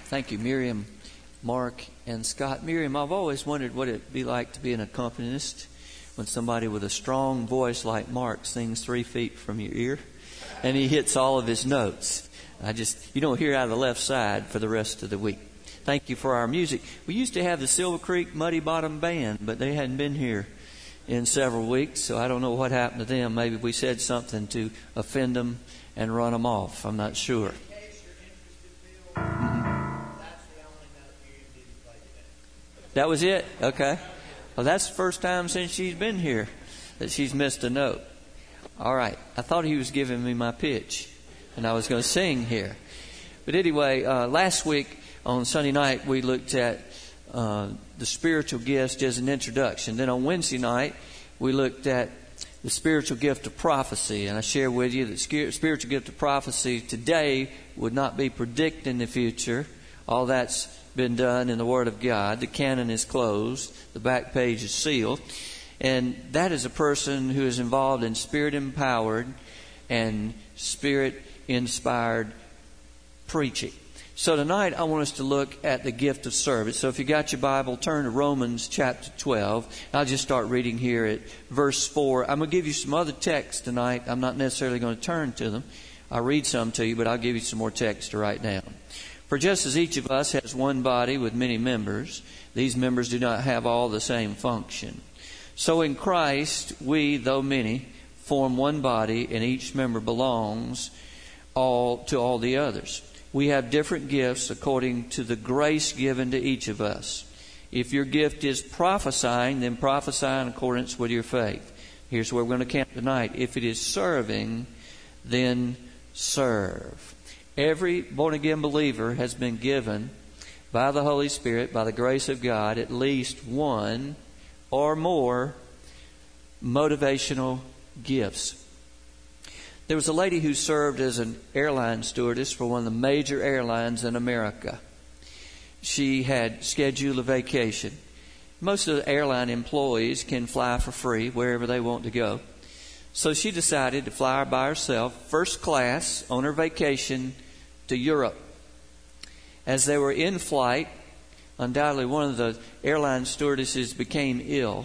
Thank you, Miriam, Mark, and Scott. Miriam, I've always wondered what it'd be like to be an accompanist when somebody with a strong voice like Mark sings 3 feet from your ear and he hits all of his notes. You don't hear out of the left side for the rest of the week. Thank you for our music. We used to have the Silver Creek Muddy Bottom Band, but they hadn't been here in several weeks, so I don't know what happened to them. Maybe we said something to offend them and run them off. I'm not sure. That was it? Okay. Well, that's the first time since she's been here that she's missed a note. All right. I thought he was giving me my pitch, and I was going to sing here. But anyway, last week on Sunday night, we looked at the spiritual gifts as an introduction. Then on Wednesday night, we looked at the spiritual gift of prophecy. And I shared with you that spiritual gift of prophecy today would not be predicting the future. All that's been done in the Word of God. The canon is closed. The back page is sealed. And that is a person who is involved in Spirit-empowered and Spirit-inspired preaching. So tonight I want us to look at the gift of service. So if you got your Bible, turn to Romans chapter 12. I'll just start reading here at verse 4. I'm going to give you some other text tonight. I'm not necessarily going to turn to them. I'll read some to you, but I'll give you some more text to write down. For just as each of us has one body with many members, these members do not have all the same function. So in Christ, we, though many, form one body, and each member belongs to all the others. We have different gifts according to the grace given to each of us. If your gift is prophesying, then prophesy in accordance with your faith. Here's where we're going to camp tonight. If it is serving, then serve. Every born-again believer has been given by the Holy Spirit, by the grace of God, at least one or more motivational gifts. There was a lady who served as an airline stewardess for one of the major airlines in America. She had scheduled a vacation. Most of the airline employees can fly for free wherever they want to go. So she decided to fly by herself, first class, on her vacation to Europe. As they were in flight, undoubtedly one of the airline stewardesses became ill.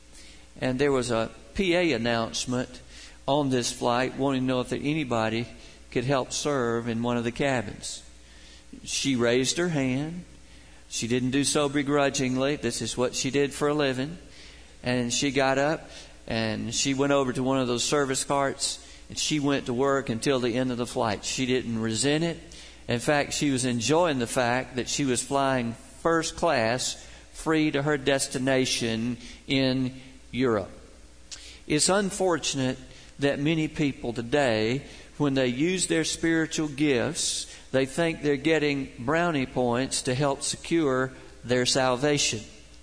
And there was a PA announcement on this flight wanting to know if anybody could help serve in one of the cabins. She raised her hand. She didn't do so begrudgingly. This is what she did for a living. And she got up and she went over to one of those service carts and she went to work until the end of the flight. She didn't resent it. In fact, she was enjoying the fact that she was flying first class free to her destination in Europe. It's unfortunate that many people today, when they use their spiritual gifts, they think they're getting brownie points to help secure their salvation.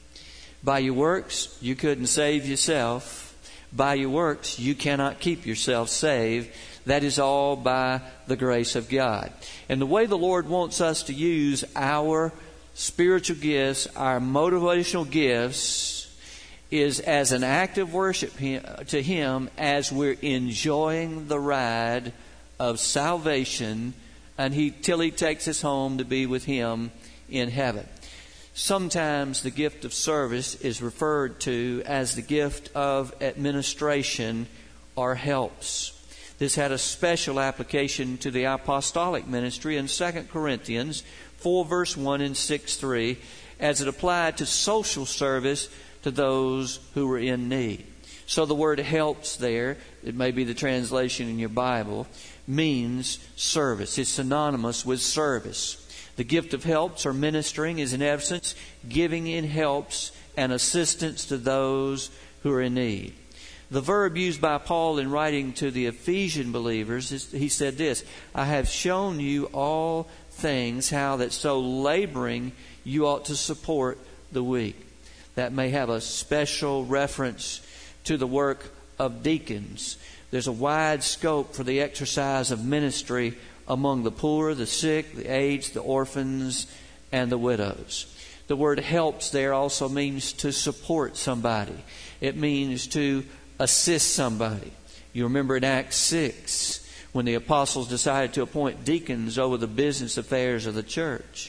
By your works, you couldn't save yourself. By your works, you cannot keep yourself saved. That is all by the grace of God. And the way the Lord wants us to use our spiritual gifts, our motivational gifts, is as an act of worship to Him as we're enjoying the ride of salvation till He takes us home to be with Him in heaven. Sometimes the gift of service is referred to as the gift of administration or helps. This had a special application to the apostolic ministry in 2 Corinthians 4 verse 1 and 6:3 as it applied to social service to those who were in need. So the word helps there, it may be the translation in your Bible, means service. It's synonymous with service. The gift of helps or ministering is in essence giving in helps and assistance to those who are in need. The verb used by Paul in writing to the Ephesian believers, he said this, I have shown you all things, how that so laboring you ought to support the weak. That may have a special reference to the work of deacons. There's a wide scope for the exercise of ministry among the poor, the sick, the aged, the orphans, and the widows. The word helps there also means to support somebody. It means to assist somebody. You remember in Acts 6, when the apostles decided to appoint deacons over the business affairs of the church.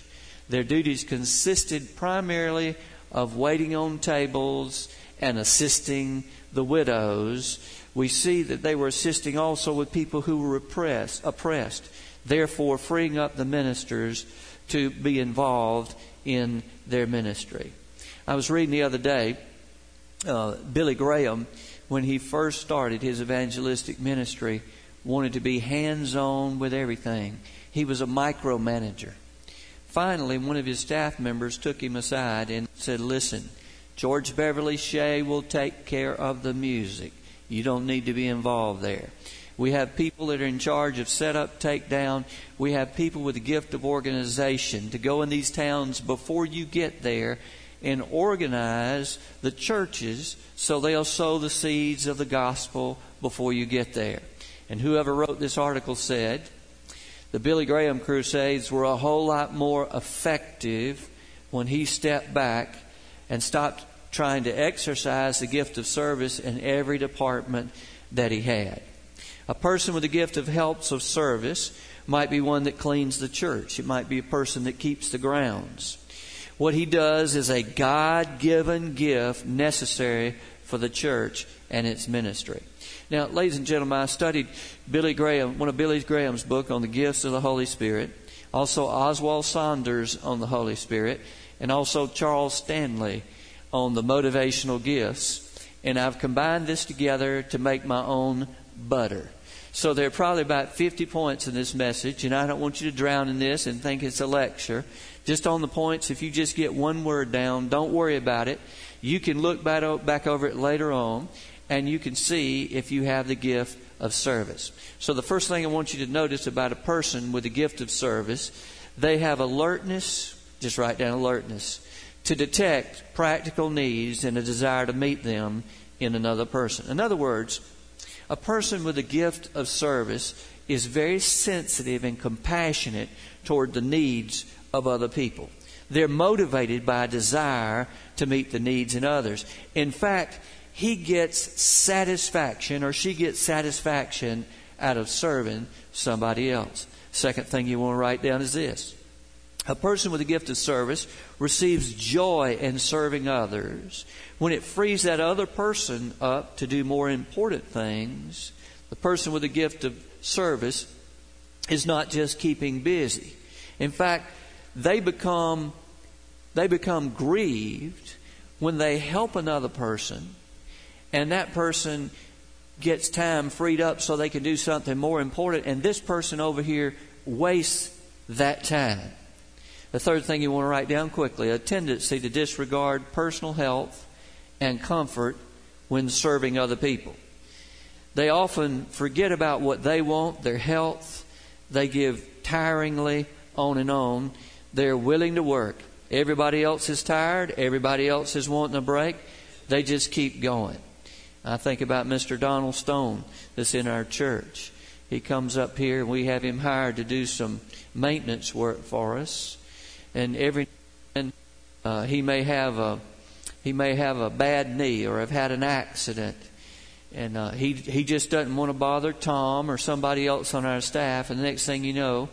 Their duties consisted primarily of waiting on tables and assisting the widows. We see that they were assisting also with people who were oppressed, therefore freeing up the ministers to be involved in their ministry. I was reading the other day, Billy Graham, when he first started his evangelistic ministry, wanted to be hands-on with everything. He was a micromanager. Finally, one of his staff members took him aside and said, "Listen, George Beverly Shea will take care of the music. You don't need to be involved there. We have people that are in charge of setup, takedown. We have people with the gift of organization to go in these towns before you get there and organize the churches so they'll sow the seeds of the gospel before you get there." And whoever wrote this article said, the Billy Graham crusades were a whole lot more effective when he stepped back and stopped trying to exercise the gift of service in every department that he had. A person with the gift of helps of service might be one that cleans the church. It might be a person that keeps the grounds. What he does is a God-given gift necessary for the church and its ministry. Now, ladies and gentlemen, I studied Billy Graham, one of Billy Graham's book on the gifts of the Holy Spirit, also Oswald Saunders on the Holy Spirit, and also Charles Stanley on the motivational gifts. And I've combined this together to make my own butter. So there are probably about 50 points in this message, and I don't want you to drown in this and think it's a lecture. Just on the points, if you just get one word down, don't worry about it. You can look back over it later on, and you can see if you have the gift of service. So the first thing I want you to notice about a person with the gift of service, they have alertness, just write down alertness, to detect practical needs and a desire to meet them in another person. In other words, a person with a gift of service is very sensitive and compassionate toward the needs of other people. They're motivated by a desire to meet the needs in others. In fact, he gets satisfaction, or she gets satisfaction out of serving somebody else. Second thing you want to write down is this. A person with a gift of service receives joy in serving others. When it frees that other person up to do more important things, the person with a gift of service is not just keeping busy. In fact, they become grieved when they help another person, and that person gets time freed up so they can do something more important, and this person over here wastes that time. The third thing you want to write down quickly, a tendency to disregard personal health and comfort when serving other people. They often forget about what they want, their health. They give tiringly on and on. They're willing to work. Everybody else is tired. Everybody else is wanting a break. They just keep going. I think about Mr. Donald Stone that's in our church. He comes up here and we have him hired to do some maintenance work for us. And every he may have a bad knee or have had an accident, and he just doesn't want to bother Tom or somebody else on our staff. And the next thing you know,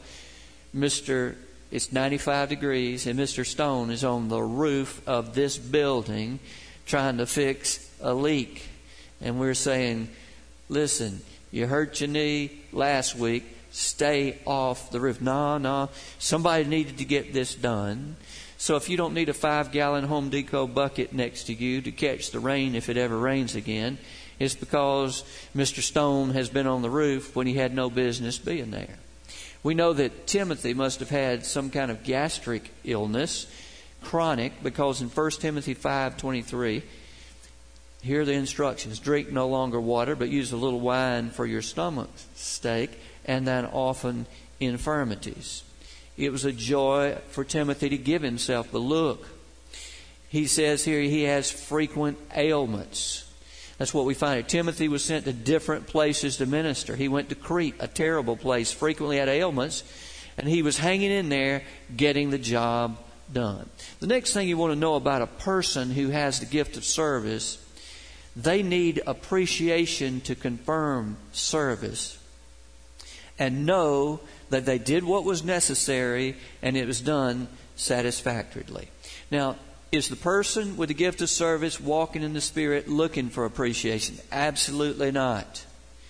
it's 95 degrees, and Mr. Stone is on the roof of this building trying to fix a leak. And we're saying, "Listen, you hurt your knee last week. Stay off the roof." No. Somebody needed to get this done. So if you don't need a 5-gallon Home Depot bucket next to you to catch the rain if it ever rains again, it's because Mr. Stone has been on the roof when he had no business being there. We know that Timothy must have had some kind of gastric illness, chronic, because in 1 Timothy 5:23, here are the instructions. Drink no longer water, but use a little wine for your stomach's sake, and then often infirmities. It was a joy for Timothy to give himself. But look, he says here he has frequent ailments. That's what we find. Timothy was sent to different places to minister. He went to Crete, a terrible place, frequently had ailments, and he was hanging in there getting the job done. The next thing you want to know about a person who has the gift of service, they need appreciation to confirm service and know that they did what was necessary and it was done satisfactorily. Now, is the person with the gift of service walking in the Spirit looking for appreciation? Absolutely not.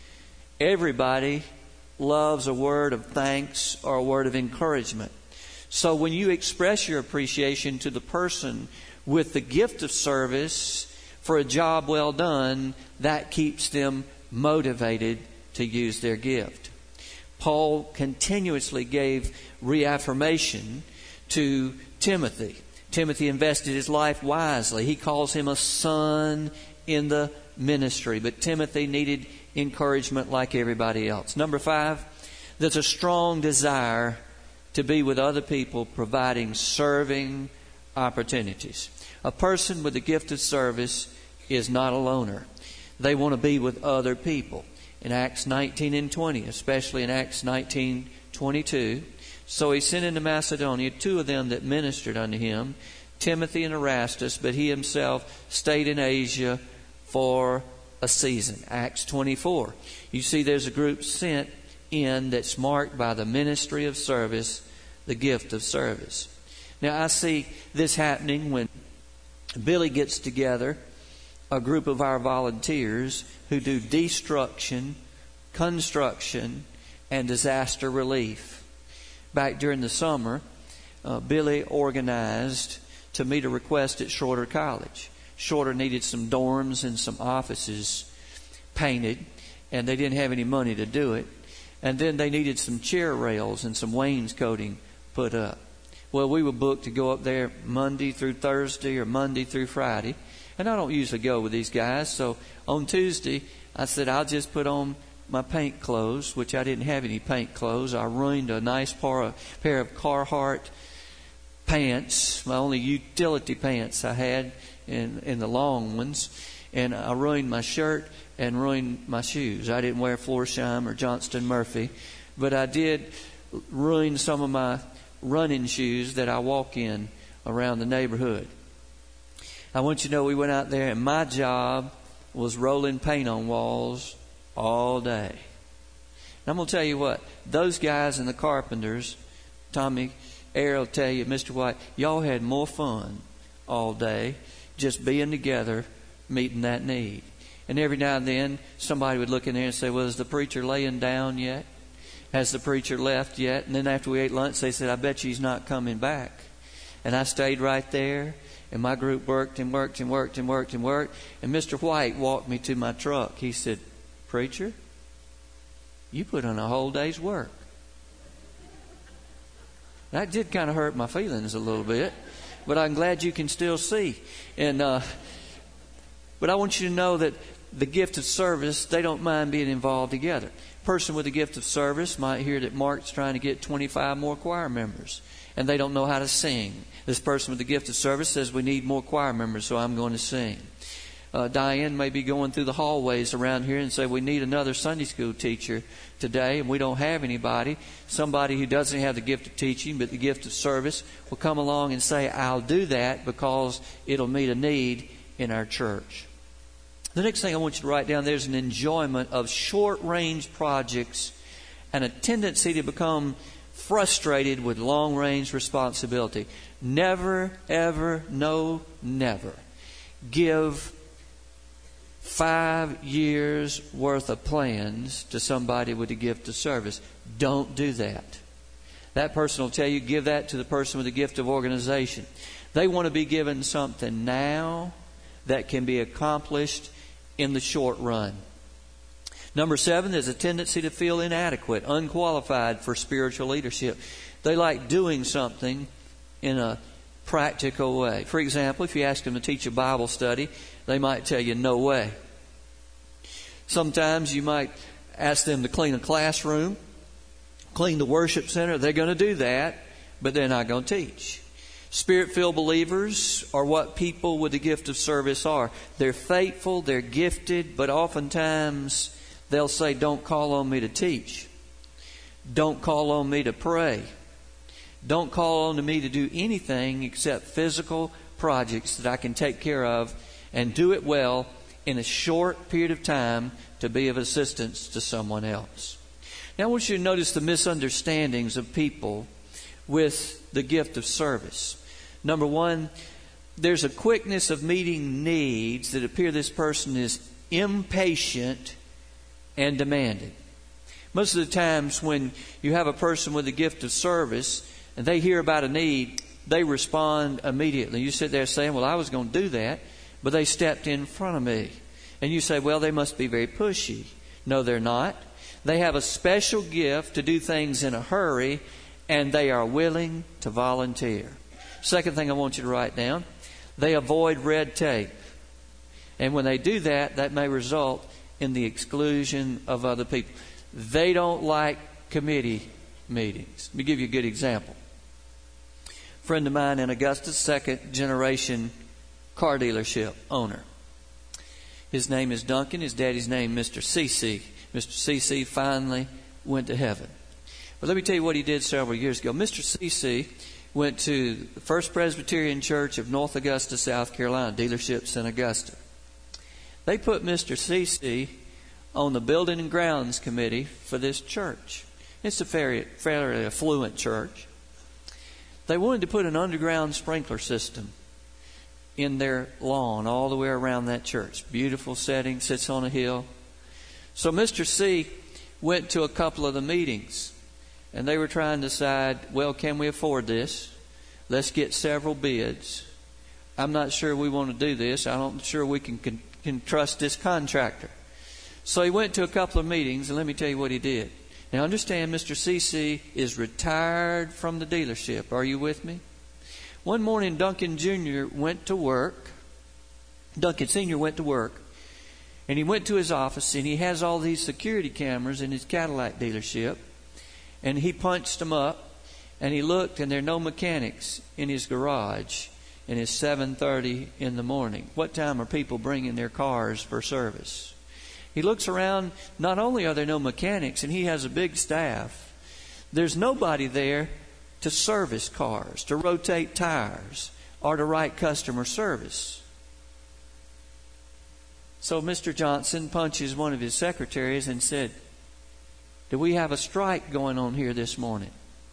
Everybody loves a word of thanks or a word of encouragement. So when you express your appreciation to the person with the gift of service for a job well done, that keeps them motivated to use their gift. Paul continuously gave reaffirmation to Timothy. Timothy invested his life wisely. He calls him a son in the ministry. But Timothy needed encouragement like everybody else. Number 5, there's a strong desire to be with other people, providing serving opportunities. A person with the gift of service is not a loner. They want to be with other people. In Acts 19 and 20, especially in Acts 19:22, so he sent into Macedonia 2 of them that ministered unto him, Timothy and Erastus, but he himself stayed in Asia for a season. Acts 24. You see there's a group sent in that's marked by the ministry of service, the gift of service. Now I see this happening when Billy gets together a group of our volunteers who do destruction, construction, and disaster relief. Back during the summer, Billy organized to meet a request at Shorter College. Shorter needed some dorms and some offices painted, and they didn't have any money to do it. And then they needed some chair rails and some wainscoting put up. Well, we were booked to go up there Monday through Thursday or Monday through Friday. And I don't usually go with these guys. So on Tuesday, I said, I'll just put on my paint clothes, which I didn't have any paint clothes. I ruined a nice pair of Carhartt pants, my only utility pants I had in the long ones. And I ruined my shirt and ruined my shoes. I didn't wear Florsheim or Johnston Murphy, but I did ruin some of my running shoes that I walk in around the neighborhood. I want you to know we went out there and my job was rolling paint on walls all day. And I'm going to tell you what, those guys and the carpenters, Tommy Air will tell you, Mr. White, y'all had more fun all day just being together, meeting that need. And every now and then somebody would look in there and say, well, is the preacher laying down yet? Has the preacher left yet? And then after we ate lunch, they said, I bet you he's not coming back. And I stayed right there. And my group worked and worked and worked and worked and worked. And Mr. White walked me to my truck. He said, Preacher, you put on a whole day's work. That did kind of hurt my feelings a little bit. But I'm glad you can still see. And but I want you to know that the gift of service, they don't mind being involved together. A person with the gift of service might hear that Mark's trying to get 25 more choir members. And they don't know how to sing. This person with the gift of service says we need more choir members, so I'm going to sing. Diane may be going through the hallways around here and say we need another Sunday school teacher today, and we don't have anybody. Somebody who doesn't have the gift of teaching but the gift of service will come along and say, I'll do that because it'll meet a need in our church. The next thing I want you to write down, there's an enjoyment of short-range projects and a tendency to become frustrated with long-range responsibility. Never, ever, no, never give 5 years worth of plans to somebody with a gift of service. Don't do that. That person will tell you, give that to the person with the gift of organization. They want to be given something now that can be accomplished in the short run. Number 7, there's a tendency to feel inadequate, unqualified for spiritual leadership. They like doing something in a practical way. For example, if you ask them to teach a Bible study, they might tell you, no way. Sometimes you might ask them to clean a classroom, clean the worship center. They're going to do that, but they're not going to teach. Spirit-filled believers are what people with the gift of service are. They're faithful, they're gifted, but oftentimes they'll say, don't call on me to teach. Don't call on me to pray. Don't call on me to do anything except physical projects that I can take care of and do it well in a short period of time to be of assistance to someone else. Now I want you to notice the misunderstandings of people with the gift of service. Number one, there's a quickness of meeting needs that appear this person is impatient and demanding. Most of the times when you have a person with a gift of service and they hear about a need, they respond immediately. You sit there saying, well, I was going to do that, but they stepped in front of me. And you say, well, they must be very pushy. No, they're not. They have a special gift to do things in a hurry, and they are willing to volunteer. Second thing I want you to write down, they avoid red tape. And when they do that, that may result in the exclusion of other people. They don't like committee meetings. Let me give you a good example. A friend of mine in Augusta, second generation car dealership owner. His name is Duncan. His daddy's name, Mr. C.C. Mr. C.C. finally went to heaven. But let me tell you what he did several years ago. Mr. C.C. went to the First Presbyterian Church of North Augusta, South Carolina, dealerships in Augusta. They put Mr. C.C. on the Building and Grounds Committee for this church. It's a fairly affluent church. They wanted to put an underground sprinkler system in their lawn all the way around that church. Beautiful setting, sits on a hill. So Mr. C went to a couple of the meetings, and they were trying to decide, well, can we afford this? Let's get several bids. I'm not sure we want to do this. I'm not sure we can trust this contractor. So he went to a couple of meetings, and let me tell you what he did. Now understand, Mr. C.C. is retired from the dealership. Are you with me? One morning, Duncan Jr. went to work. Duncan Sr. went to work. And he went to his office, and he has all these security cameras in his Cadillac dealership. And he punched them up, and he looked, and there are no mechanics in his garage. And it's 7:30 in the morning. What time are people bringing their cars for service? He looks around. Not only are there no mechanics, and he has a big staff, there's nobody there to service cars, to rotate tires, or to write customer service. So Mr. Johnson punches one of his secretaries and said, do we have a strike going on here this morning?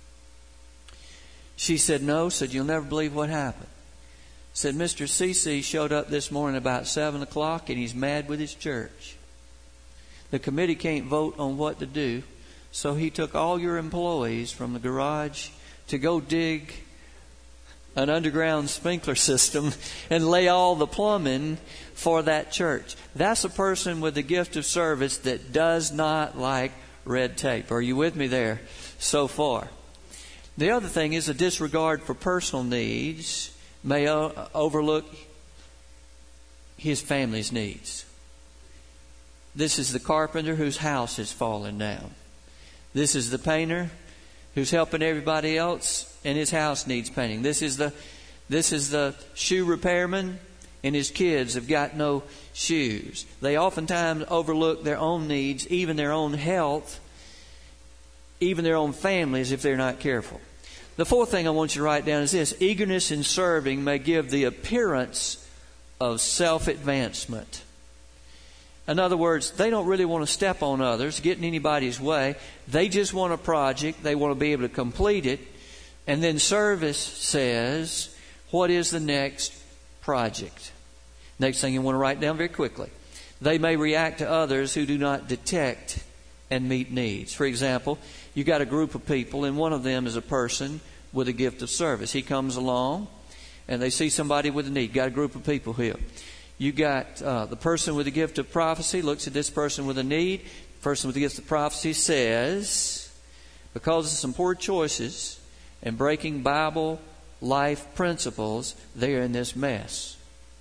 She said, no. Said, you'll never believe what happened. Said, Mr. C.C. showed up this morning about 7 o'clock, and he's mad with his church. The committee can't vote on what to do, so he took all your employees from the garage to go dig an underground sprinkler system and lay all the plumbing for that church. That's a person with the gift of service that does not like red tape. Are you with me there so far? The other thing is a disregard for personal needs may overlook his family's needs. This is the carpenter whose house has fallen down. This is the painter who's helping everybody else, and his house needs painting. This is the shoe repairman, and his kids have got no shoes. They oftentimes overlook their own needs, even their own health, even their own families if they're not careful. The fourth thing I want you to write down is this: eagerness in serving may give the appearance of self-advancement. In other words, they don't really want to step on others, get in anybody's way. They just want a project. They want to be able to complete it. And then service says, what is the next project? Next thing you want to write down very quickly. They may react to others who do not detect and meet needs. For example, you got a group of people, and one of them is a person with a gift of service. He comes along, and they see somebody with a need. Got a group of people here. You got the person with the gift of prophecy looks at this person with a need. The person with the gift of prophecy says, because of some poor choices and breaking Bible life principles, they are in this mess.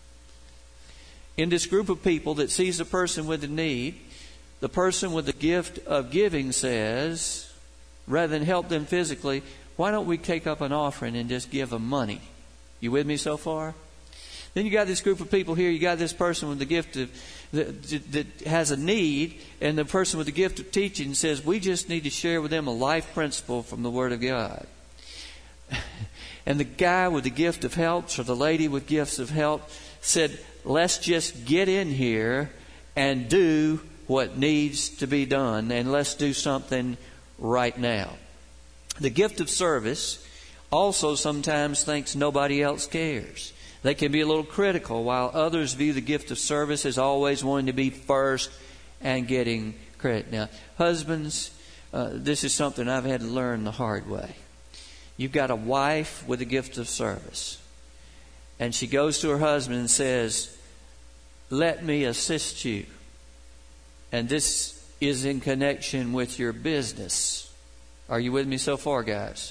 In this group of people that sees a person with a need, the person with the gift of giving says, rather than help them physically, why don't we take up an offering and just give them money? You with me so far? Then you got this group of people here. You got this person with the gift of that has a need, and the person with the gift of teaching says, we just need to share with them a life principle from the Word of God. And the guy with the gift of helps, or the lady with gifts of help, said, let's just get in here and do what needs to be done, and let's do something right now. The gift of service also sometimes thinks nobody else cares. They can be a little critical, while others view the gift of service as always wanting to be first and getting credit. Now, husbands, this is something I've had to learn the hard way. You've got a wife with a gift of service, and she goes to her husband and says, "Let me assist you." And this is in connection with your business. Are you with me so far, guys?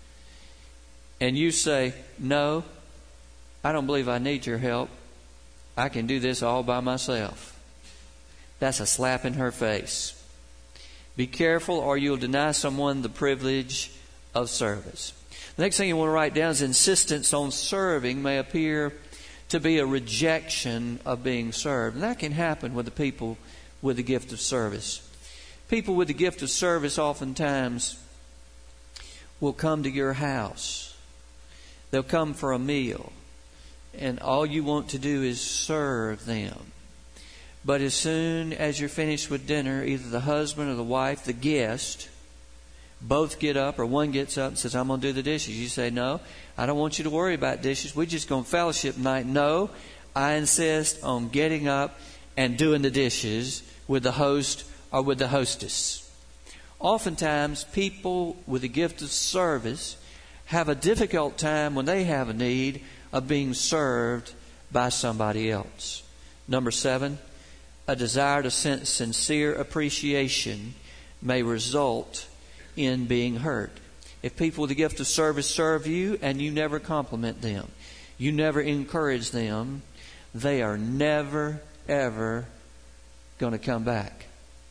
And you say, "No, I don't believe I need your help. I can do this all by myself." That's a slap in her face. Be careful, or you'll deny someone the privilege of service. The next thing you want to write down is insistence on serving may appear to be a rejection of being served. And that can happen with the people with the gift of service. People with the gift of service oftentimes will come to your house. They'll come for a meal, and all you want to do is serve them. But as soon as you're finished with dinner, either the husband or the wife, the guest, both get up, or one gets up and says, "I'm going to do the dishes." You say, "No, I don't want you to worry about dishes. We're just going to fellowship tonight." "No, I insist on getting up and doing the dishes with the host or with the hostess." Oftentimes, people with the gift of service have a difficult time when they have a need of being served by somebody else. Number 7, a desire to sense sincere appreciation may result in being hurt. If people with the gift of service serve you and you never compliment them, you never encourage them, they are never, ever going to come back.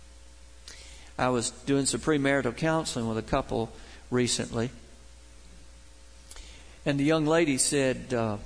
I was doing some premarital counseling with a couple recently, and the young lady said,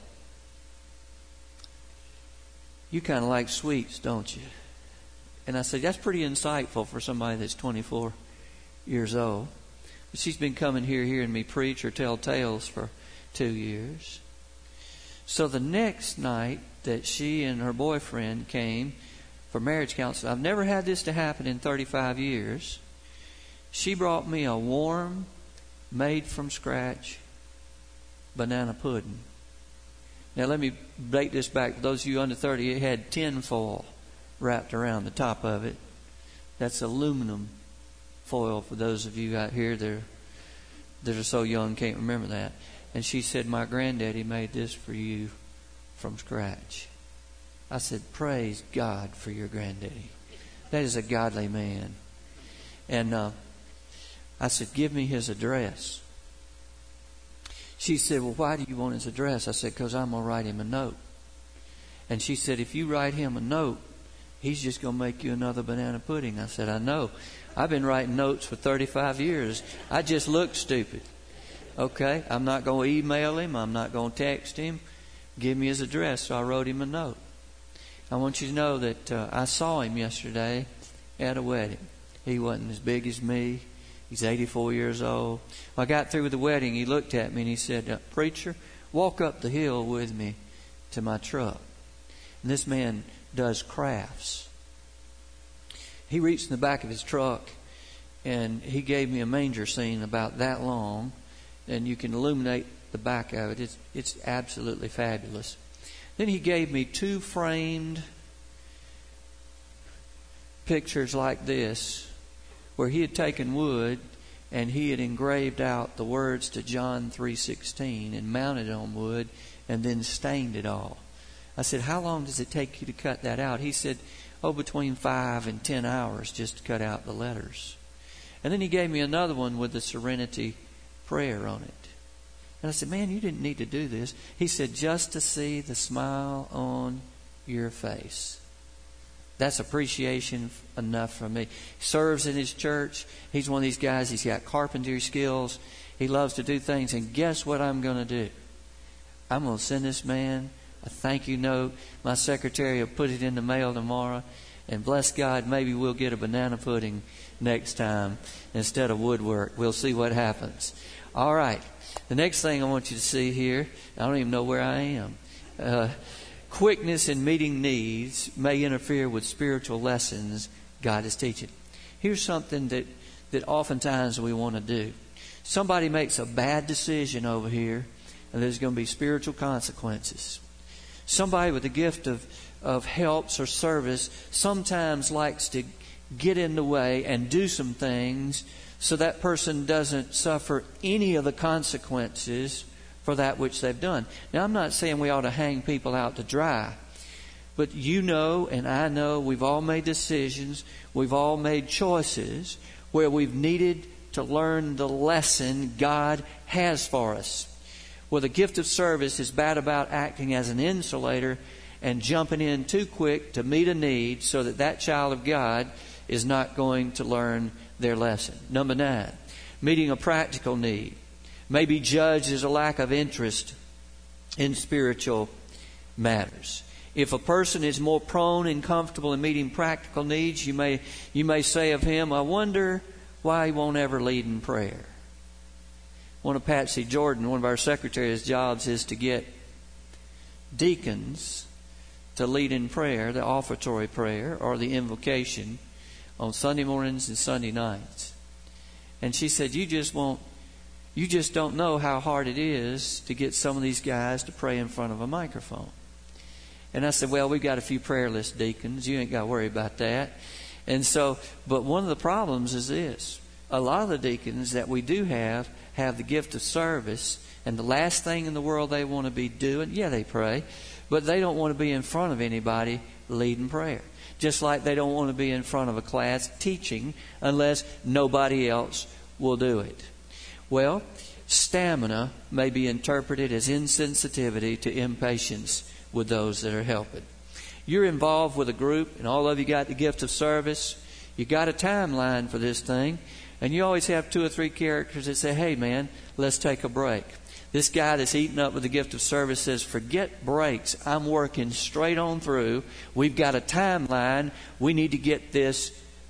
"You kind of like sweets, don't you?" And I said, "That's pretty insightful for somebody that's 24 years old." But she's been coming here hearing me preach or tell tales for 2 years. So the next night that she and her boyfriend came for marriage counseling, I've never had this to happen in 35 years. She brought me a warm, made from scratch banana pudding. Now let me break this back. For those of you under 30, it had tin foil wrapped around the top of it. That's aluminum foil for those of you out here that are so young can't remember that. And she said, "My granddaddy made this for you from scratch." I said, "Praise God for your granddaddy. That is a godly man." And I said, "Give me his address." She said, "Well, why do you want his address?" I said, "Because I'm going to write him a note." And she said, "If you write him a note, he's just going to make you another banana pudding." I said, "I know. I've been writing notes for 35 years. I just look stupid." Okay, I'm not going to email him. I'm not going to text him. Give me his address. So I wrote him a note. I want you to know that I saw him yesterday at a wedding. He wasn't as big as me. He's 84 years old. When I got through with the wedding, he looked at me and he said, "Preacher, walk up the hill with me to my truck." And this man does crafts. He reached in the back of his truck and he gave me a manger scene about that long, and you can illuminate the back of it. It's absolutely fabulous. Then he gave me 2 framed pictures like this, where he had taken wood and he had engraved out the words to John 3:16 and mounted it on wood and then stained it all. I said, "How long does it take you to cut that out?" He said, between 5 and 10 hours just to cut out the letters. And then he gave me another one with the Serenity Prayer on it. And I said, "Man, you didn't need to do this." He said, "Just to see the smile on your face. That's appreciation enough for me." He serves in his church. He's one of these guys, he's got carpentry skills. He loves to do things. And guess what I'm going to do? I'm going to send this man a thank you note. My secretary will put it in the mail tomorrow. And bless God, maybe we'll get a banana pudding next time instead of woodwork. We'll see what happens. All right. The next thing I want you to see here, I don't even know where I am. Quickness in meeting needs may interfere with spiritual lessons God is teaching. Here's something that oftentimes we want to do. Somebody makes a bad decision over here, and there's going to be spiritual consequences. Somebody with the gift of helps or service sometimes likes to get in the way and do some things so that person doesn't suffer any of the consequences for that which they've done. Now, I'm not saying we ought to hang people out to dry, but you know and I know we've all made decisions, we've all made choices where we've needed to learn the lesson God has for us. Well, the gift of service is bad about acting as an insulator and jumping in too quick to meet a need so that that child of God is not going to learn their lesson. Number 9, meeting a practical need may be judged as a lack of interest in spiritual matters. If a person is more prone and comfortable in meeting practical needs, you may say of him, I wonder why he won't ever lead in prayer. One of Patsy Jordan, one of our secretary's jobs is to get deacons to lead in prayer, the offertory prayer or the invocation on Sunday mornings and Sunday nights. And she said, you just don't know how hard it is to get some of these guys to pray in front of a microphone. And I said, well, we've got a few prayerless deacons. You ain't got to worry about that. And so, but one of the problems is this. A lot of the deacons that we do have the gift of service, and the last thing in the world they want to be doing, they pray, but they don't want to be in front of anybody leading prayer. Just like they don't want to be in front of a class teaching unless nobody else will do it. Well, stamina may be interpreted as insensitivity to impatience with those that are helping. You're involved with a group, and all of you got the gift of service. You got a timeline for this thing, and you always have 2 or 3 characters that say, hey man, let's take a break. This guy that's eaten up with the gift of service says, forget breaks. I'm working straight on through. We've got a timeline. We need to get this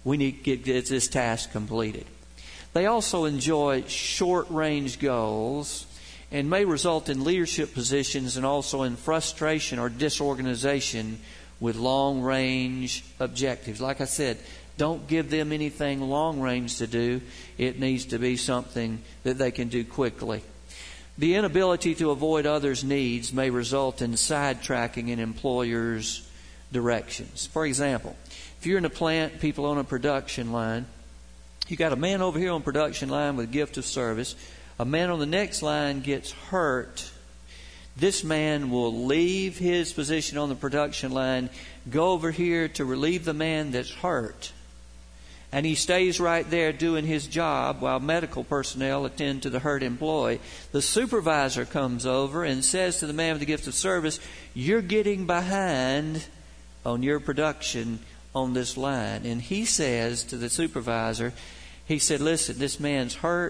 task completed. They also enjoy short-range goals and may result in leadership positions and also in frustration or disorganization with long-range objectives. Like I said, don't give them anything long-range to do. It needs to be something that they can do quickly. The inability to avoid others' needs may result in sidetracking an employer's directions. For example, if you're in a plant, people on a production line, you got a man over here on production line with a gift of service. A man on the next line gets hurt. This man will leave his position on the production line, go over here to relieve the man that's hurt. And he stays right there doing his job while medical personnel attend to the hurt employee. The supervisor comes over and says to the man with the gift of service, you're getting behind on your production on this line. And he says to the supervisor, he said, listen, this man's hurt.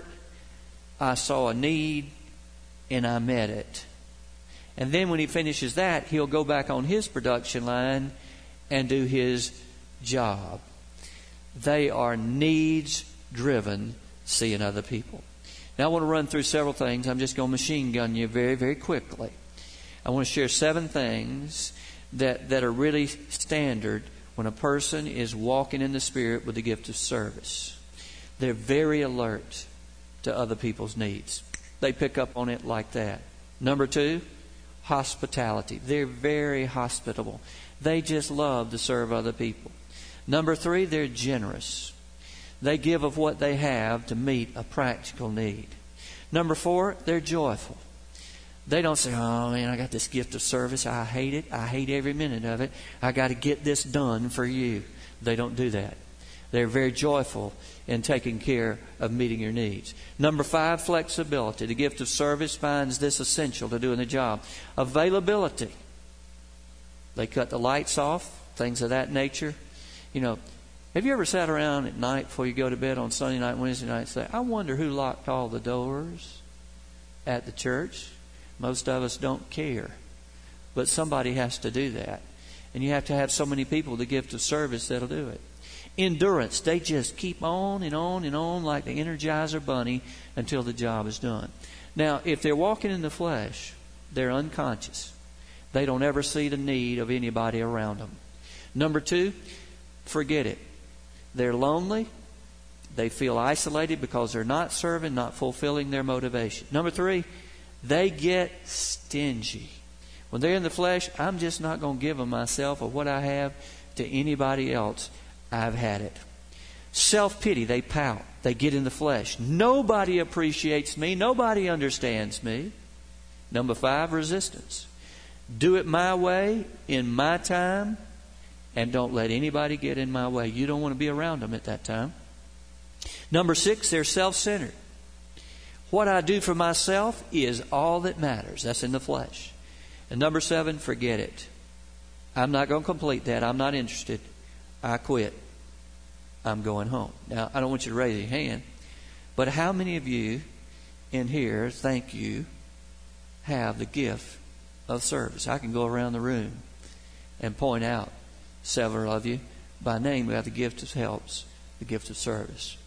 I saw a need and I met it. And then when he finishes that, he'll go back on his production line and do his job. They are needs-driven, seeing other people. Now I want to run through several things. I'm just going to machine gun you very, very quickly. I want to share 7 things that are really standard when a person is walking in the Spirit with the gift of service. They're very alert to other people's needs. They pick up on it like that. Number 2, hospitality. They're very hospitable. They just love to serve other people. Number 3, they're generous. They give of what they have to meet a practical need. Number 4, they're joyful. They don't say, oh man, I got this gift of service. I hate it. I hate every minute of it. I got to get this done for you. They don't do that. They're very joyful in taking care of meeting your needs. Number 5, flexibility. The gift of service finds this essential to doing the job. Availability. They cut the lights off, things of that nature. You know, have you ever sat around at night before you go to bed on Sunday night, Wednesday night and say, I wonder who locked all the doors at the church? Most of us don't care. But somebody has to do that. And you have to have so many people with the gift of service that'll do it. Endurance. They just keep on and on and on like the Energizer Bunny until the job is done. Now, if they're walking in the flesh, they're unconscious. They don't ever see the need of anybody around them. Number 2, forget it. They're lonely. They feel isolated because they're not serving, not fulfilling their motivation. Number 3, they get stingy. When they're in the flesh, I'm just not going to give of myself or what I have to anybody else. I've had it. Self-pity, they pout. They get in the flesh. Nobody appreciates me. Nobody understands me. Number 5, resistance. Do it my way, in my time, and don't let anybody get in my way. You don't want to be around them at that time. Number 6, they're self-centered. What I do for myself is all that matters. That's in the flesh. And number 7, forget it. I'm not going to complete that. I'm not interested. I quit. I'm going home. Now, I don't want you to raise your hand, but how many of you in here, thank you, have the gift of service? I can go around the room and point out several of you by name who have the gift of helps, the gift of service.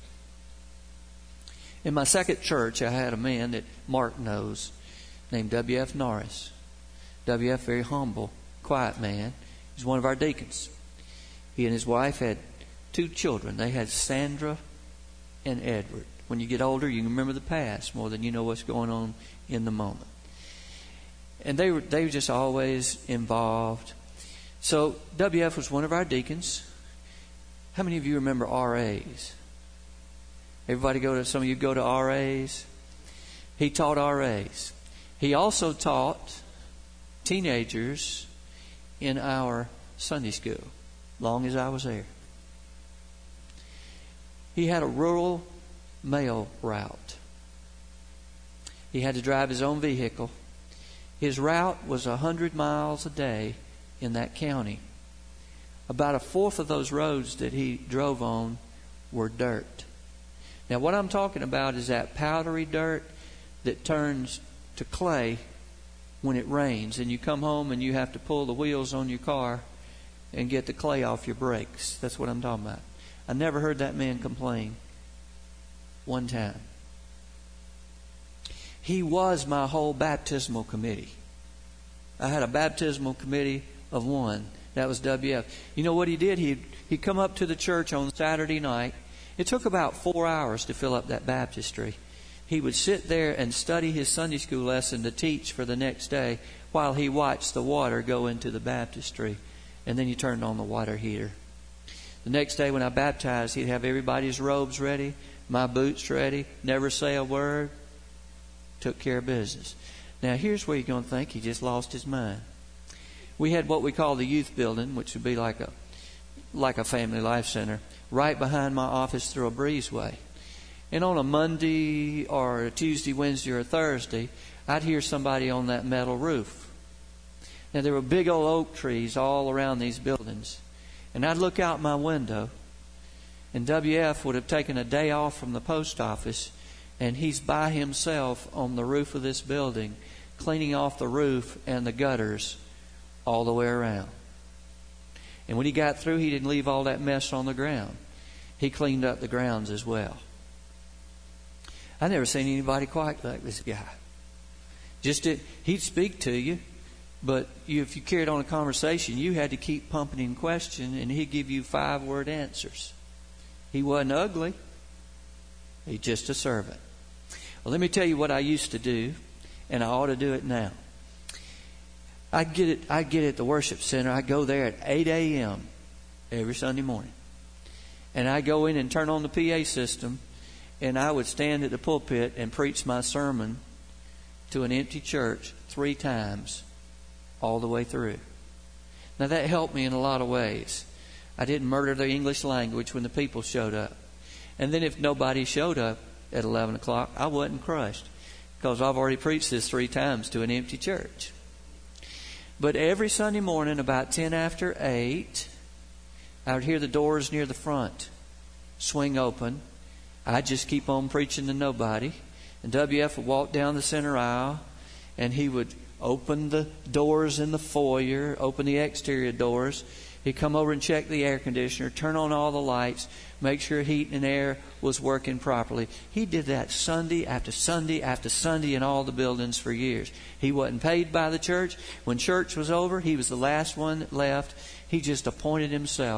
In my second church, I had a man that Mark knows named W.F. Norris. W.F., very humble, quiet man. He's one of our deacons. He and his wife had 2 children. They had Sandra and Edward. When you get older, you can remember the past more than you know what's going on in the moment. And they were just always involved. So W.F. was one of our deacons. How many of you remember RAs? Some of you go to RAs. He taught RAs. He also taught teenagers in our Sunday school, long as I was there. He had a rural mail route. He had to drive his own vehicle. His route was 100 miles a day in that county. About a fourth of those roads that he drove on were dirt. Now, what I'm talking about is that powdery dirt that turns to clay when it rains, and you come home and you have to pull the wheels on your car and get the clay off your brakes. That's what I'm talking about. I never heard that man complain one time. He was my whole baptismal committee. I had a baptismal committee of 1. That was W.F. You know what he did? He'd come up to the church on Saturday night. It took about 4 hours to fill up that baptistry. He would sit there and study his Sunday school lesson to teach for the next day while he watched the water go into the baptistry. And then he turned on the water heater. The next day when I baptized, he'd have everybody's robes ready, my boots ready, never say a word. Took care of business. Now here's where you're going to think he just lost his mind. We had what we call the youth building, which would be like a family life center, right behind my office through a breezeway. And on a Monday or a Tuesday, Wednesday, or a Thursday, I'd hear somebody on that metal roof. Now, there were big old oak trees all around these buildings. And I'd look out my window, and W.F. would have taken a day off from the post office, and he's by himself on the roof of this building, cleaning off the roof and the gutters all the way around. And when he got through, he didn't leave all that mess on the ground. He cleaned up the grounds as well. I never seen anybody quite like this guy. He'd speak to you, but if you carried on a conversation, you had to keep pumping in question, and he'd give you 5-word answers. He wasn't ugly. He's just a servant. Well, let me tell you what I used to do, and I ought to do it now. I'd get at the worship center. I'd go there at 8 a.m. every Sunday morning. And I'd go in and turn on the PA system, and I would stand at the pulpit and preach my sermon to an empty church 3 times all the way through. Now that helped me in a lot of ways. I didn't murder the English language when the people showed up. And then if nobody showed up at 11 o'clock, I wasn't crushed, because I've already preached this 3 times to an empty church. But every Sunday morning about 10 after 8, I would hear the doors near the front swing open. I'd just keep on preaching to nobody. And W.F. would walk down the center aisle, and he would open the doors in the foyer, open the exterior doors. He'd come over and check the air conditioner, turn on all the lights, make sure heat and air was working properly. He did that Sunday after Sunday after Sunday in all the buildings for years. He wasn't paid by the church. When church was over, he was the last one that left. He just appointed himself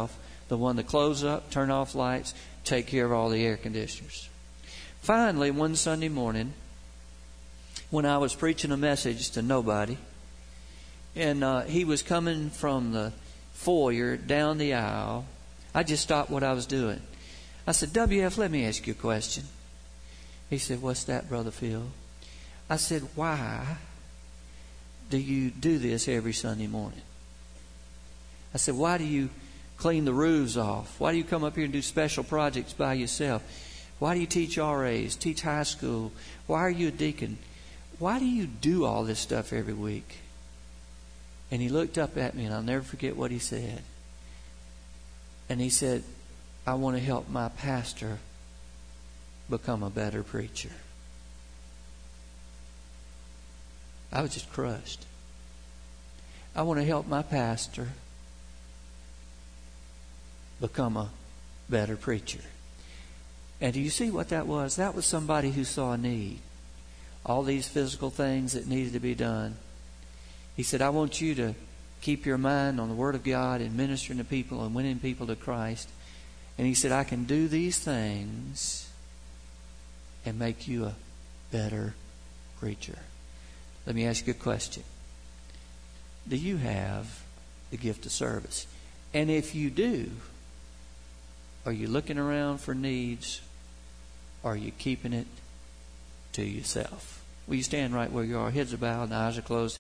the one to close up, turn off lights, take care of all the air conditioners. Finally, one Sunday morning, when I was preaching a message to nobody, and he was coming from the foyer down the aisle, I just stopped what I was doing. I said, "WF, let me ask you a question." He said, "What's that, Brother Phil?" I said, "Why do you do this every Sunday morning?" I said, "Why do you clean the roofs off? Why do you come up here and do special projects by yourself? Why do you teach RAs, teach high school? Why are you a deacon? Why do you do all this stuff every week?" And he looked up at me, and I'll never forget what he said. And he said, "I want to help my pastor become a better preacher." I was just crushed. I want to help my pastor become a better preacher. And do you see what that was? That was somebody who saw a need. All these physical things that needed to be done. He said, "I want you to keep your mind on the Word of God and ministering to people and winning people to Christ." And he said, "I can do these things and make you a better preacher." Let me ask you a question. Do you have the gift of service? And if you do, are you looking around for needs, or are you keeping it to yourself? Will you stand right where you are? Heads are bowed and eyes are closed.